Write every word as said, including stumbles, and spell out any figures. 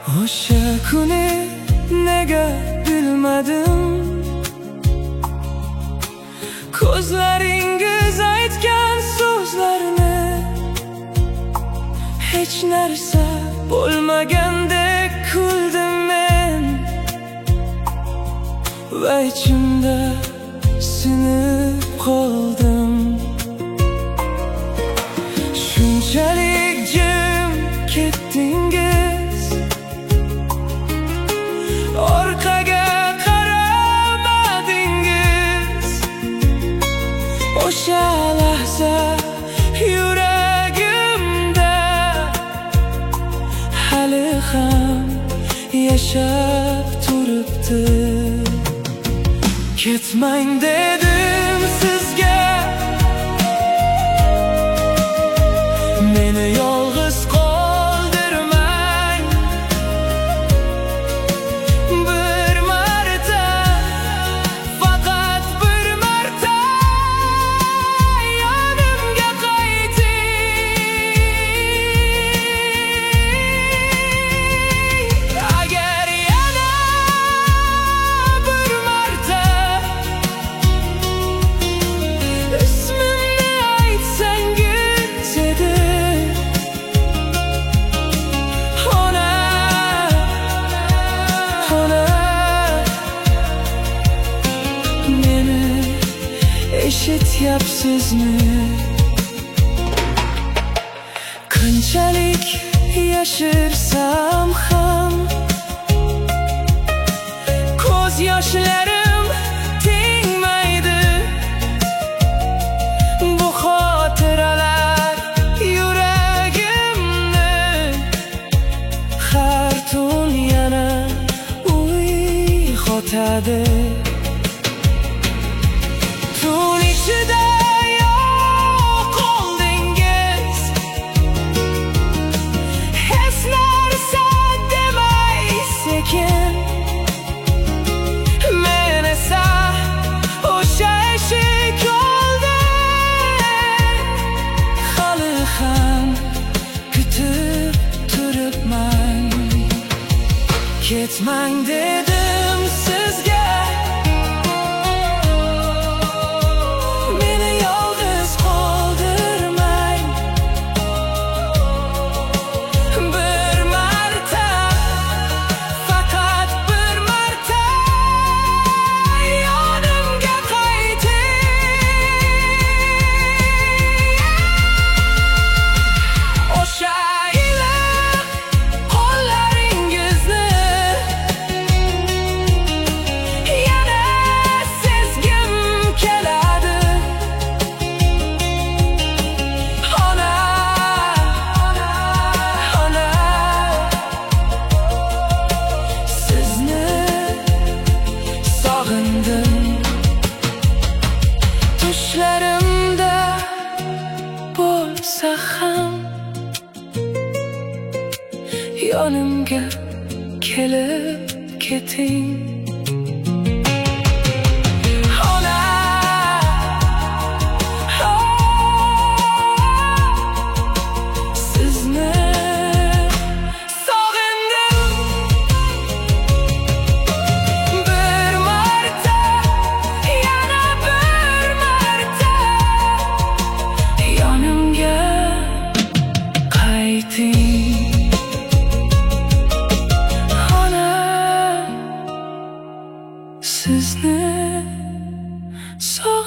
O'sha kuni nega bilmadim, ko'zlaringiz aytgan so'zlarni hech narsa bo'lmagandek kuldim men va ichimda sinib qoldim. Shunchalik jim ketdingiz, orqaga qaramadingiz. O'sha lahza yuragimda hali ham yashab turibdi. Ketmang dedim sizga, meni yolg'iz qoldirmang. Bir marta, faqat bir marta yonimga qayting. Agar yana bir marta ismimni aytsangiz edi, ona, ona, meni eshityapsizmi? Qanchalik yashirsam ham ko'z yoshlarim tingmaydi. Bu xotiralar yuragimni har tun yana uyg'otadi. Tun ichida yo'q qoldingiz, hech narsa demay sekin. Men esa o'sha eshik oldida hali ham kutib turibman. Ketmang dedim sizga, meni yolg'iz qoldirmang. Bir marta, faqat bir marta yonimga qayting. O'sha iliq qo'llaringizni yana sezgim keladi. Ona, ona, sizni sog'indim. Tushlarimda bo'lsa ham yonimga kelib keting. Ona, sizni sog'indim. Bir marta, yana bir marta yonimga qayting. Ona, sizni sog'indim.